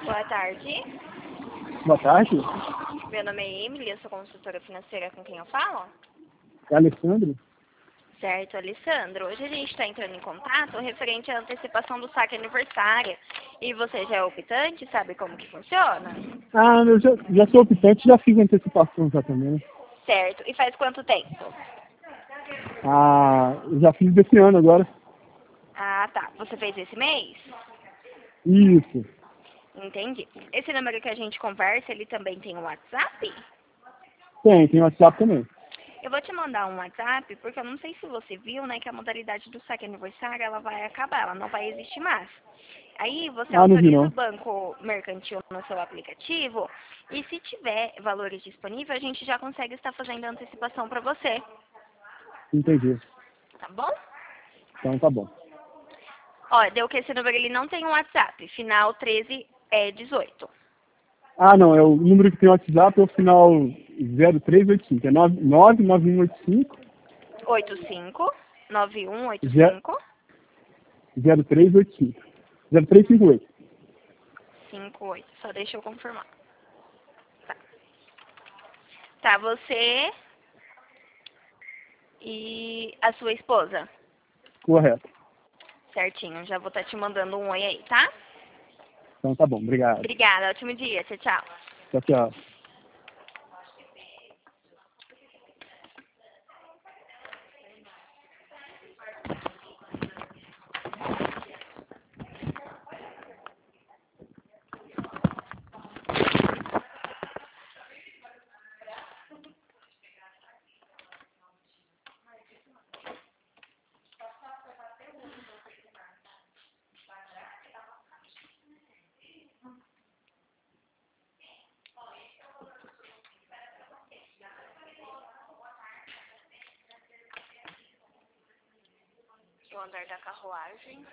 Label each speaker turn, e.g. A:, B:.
A: Boa tarde.
B: Boa tarde,
A: Meu nome é Emily, eu sou consultora financeira com quem eu falo.
B: é Alessandro.
A: Certo, Alessandro. Hoje a gente está entrando em contato referente à antecipação do saque aniversário. E você já é optante, sabe como que funciona?
B: Ah, eu já sou optante, já fiz antecipação já também.
A: Certo. E faz quanto tempo?
B: Ah, eu já fiz desse ano agora.
A: Ah, tá. Você fez esse mês?
B: Isso.
A: Entendi. Esse número que a gente conversa, ele também tem um WhatsApp?
B: Tem WhatsApp também.
A: Eu vou te mandar um WhatsApp, porque eu não sei se você viu, né, que a modalidade do saque aniversário, ela vai acabar, ela não vai existir mais. Aí você
B: Ah, não vi
A: autoriza
B: não.
A: o banco mercantil no seu aplicativo e se tiver valores disponíveis, a gente já consegue estar fazendo a antecipação para você,
B: Entendi.
A: tá bom?
B: Então tá bom.
A: Ó, deu que esse número ele não tem um WhatsApp, final 13 é 18.
B: Ah, não, é o número que tem WhatsApp é o final 0385. É 99185
A: 85 9185
B: 0385. 0358.
A: 58. Só deixa eu confirmar. Tá. Tá, você e a sua esposa.
B: Correto.
A: Certinho, já vou estar te mandando um oi aí, tá?
B: Então tá bom, obrigado.
A: Obrigada, ótimo dia, tchau, tchau.
B: Tchau, tchau.
A: O andar da carruagem.